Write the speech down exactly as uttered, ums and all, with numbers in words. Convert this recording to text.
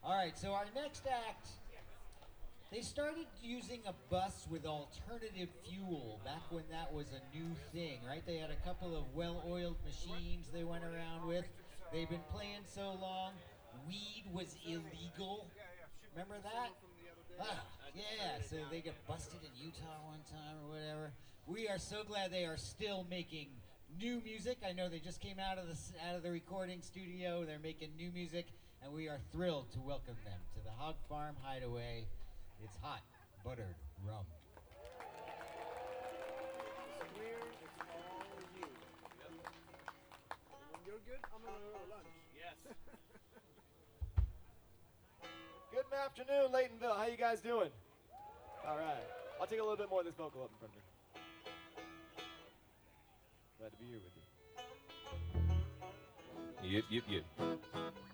All right, so our next act, they started using a bus with alternative fuel back when that was a new thing, right? They had a couple of well-oiled machines they went around with. They've been playing so long, weed was illegal. Remember that? Ah, yeah, so they got busted in Utah one time or whatever. We are so glad they are still making new music. I know they just came out of the out of the recording studio. They're making new music, and we are thrilled to welcome them to the Hog Farm Hideaway. It's hot, buttered rum. Clear, it's all you. Yep. And when you're good, I'm gonna go to lunch. Yes. Good afternoon, Laytonville. How you guys doing? All right. I'll take a little bit more of this vocal up in front of me. Glad to be here with you. Yep, yep, yep.